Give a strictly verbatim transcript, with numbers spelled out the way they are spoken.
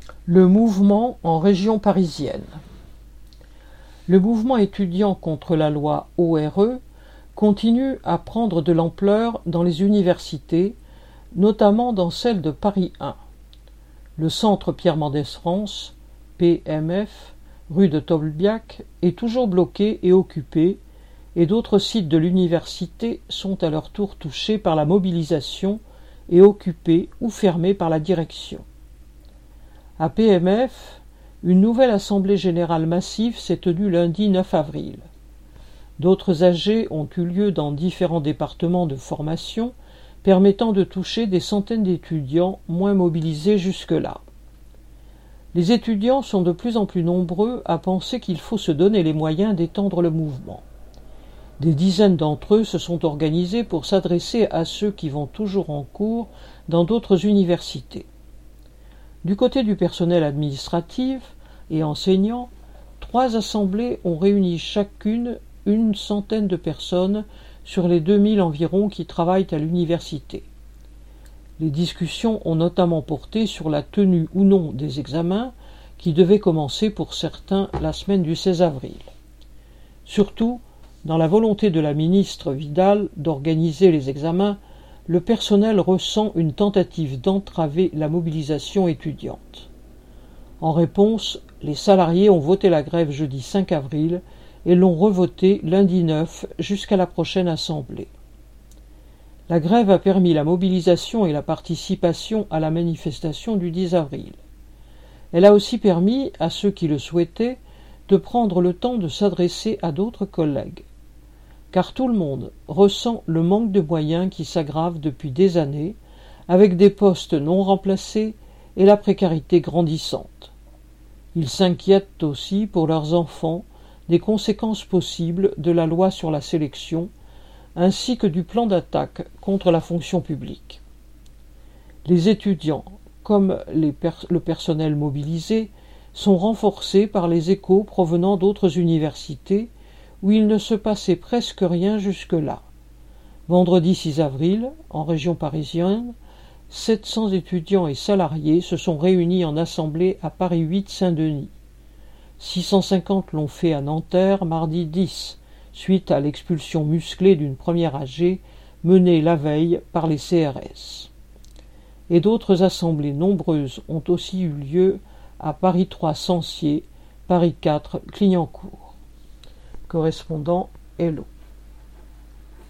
Le mouvement en région parisienne. Le mouvement étudiant contre la loi O R E continue à prendre de l'ampleur dans les universités, notamment dans celle de Paris un. Le centre Pierre Mendès France, P M F, rue de Tolbiac, est toujours bloqué et occupé, et d'autres sites de l'université sont à leur tour touchés par la mobilisation et occupés ou fermés par la direction. À P M F, une nouvelle assemblée générale massive s'est tenue lundi neuf avril. D'autres A G ont eu lieu dans différents départements de formation, permettant de toucher des centaines d'étudiants moins mobilisés jusque-là. Les étudiants sont de plus en plus nombreux à penser qu'il faut se donner les moyens d'étendre le mouvement. Des dizaines d'entre eux se sont organisés pour s'adresser à ceux qui vont toujours en cours dans d'autres universités. Du côté du personnel administratif et enseignant, trois assemblées ont réuni chacune une centaine de personnes sur les deux mille environ qui travaillent à l'université. Les discussions ont notamment porté sur la tenue ou non des examens qui devaient commencer pour certains la semaine du seize avril. Surtout, dans la volonté de la ministre Vidal d'organiser les examens, le personnel ressent une tentative d'entraver la mobilisation étudiante. En réponse, les salariés ont voté la grève jeudi cinq avril et l'ont revotée lundi neuf jusqu'à la prochaine assemblée. La grève a permis la mobilisation et la participation à la manifestation du dix avril. Elle a aussi permis à ceux qui le souhaitaient de prendre le temps de s'adresser à d'autres collègues. Car tout le monde ressent le manque de moyens qui s'aggrave depuis des années, avec des postes non remplacés et la précarité grandissante. Ils s'inquiètent aussi pour leurs enfants des conséquences possibles de la loi sur la sélection, ainsi que du plan d'attaque contre la fonction publique. Les étudiants, comme les per- le personnel mobilisé, sont renforcés par les échos provenant d'autres universités où il ne se passait presque rien jusque-là. Vendredi six avril, en région parisienne, sept cents étudiants et salariés se sont réunis en assemblée à Paris huit Saint-Denis. six cent cinquante l'ont fait à Nanterre mardi dix, suite à l'expulsion musclée d'une première A G menée la veille par les C R S. Et d'autres assemblées nombreuses ont aussi eu lieu à Paris trois Censier, Paris quatre Clignancourt. Correspondant Hello.